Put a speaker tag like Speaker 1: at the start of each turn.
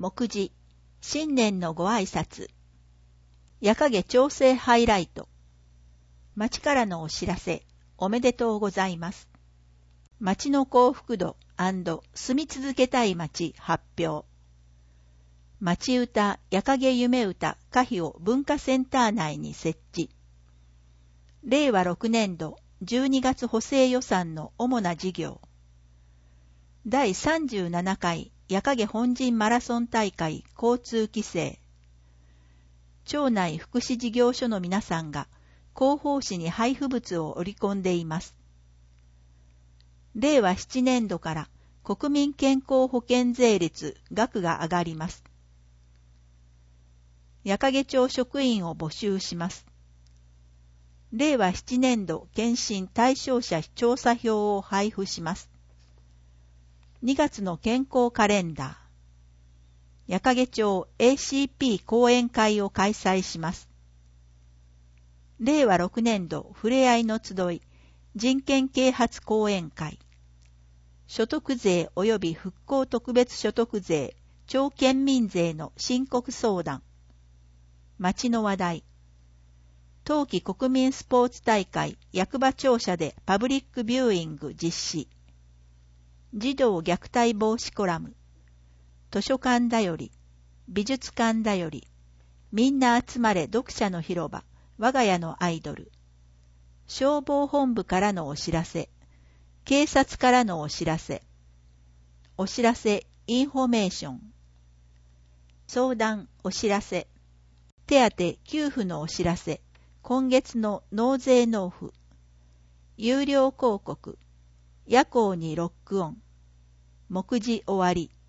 Speaker 1: 目次、新年のご挨拶、夜影調整ハイライト、町からのお知らせ、おめでとうございます。町の幸福度&住み続けたい町発表。町歌夜影夢歌歌碑を文化センター内に設置。令和6年度12月補正予算の主な事業。第37回夜影本陣マラソン大会交通規制。町内福祉事業所の皆さんが広報誌に配布物を織り込んでいます。令和7年度から国民健康保険税率額が上がります。夜影町職員を募集します。令和7年度検診対象者調査票を配布します。2月の健康カレンダー。夜影町 ACP 講演会を開催します。令和6年度ふれあいの集い人権啓発講演会。所得税及び復興特別所得税、町県民税の申告相談。町の話題。冬季国民スポーツ大会役場庁舎でパブリックビューイング実施。児童虐待防止コラム。図書館だより、美術館だより、みんな集まれ読者の広場、我が家のアイドル。消防本部からのお知らせ。警察からのお知らせ。お知らせ、インフォメーション。相談、お知らせ。手当、給付のお知らせ。今月の納税納付。有料広告。夜行にロックオン。目次終わり。